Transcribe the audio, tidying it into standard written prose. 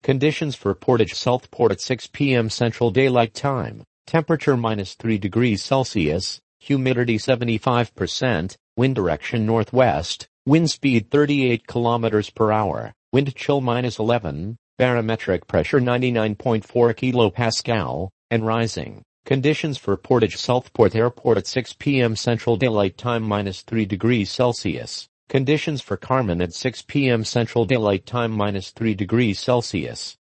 Conditions for Portage Southport at 6 p.m. Central Daylight Time. Temperature -3 degrees Celsius, humidity 75%, wind direction northwest, wind speed 38 kilometers per hour, wind chill -11, barometric pressure 99.4 kilopascal, and rising. Conditions for Portage Southport Airport at 6 p.m. Central Daylight Time -3 degrees Celsius. Conditions for Carman at 6 p.m. Central Daylight Time -3 degrees Celsius.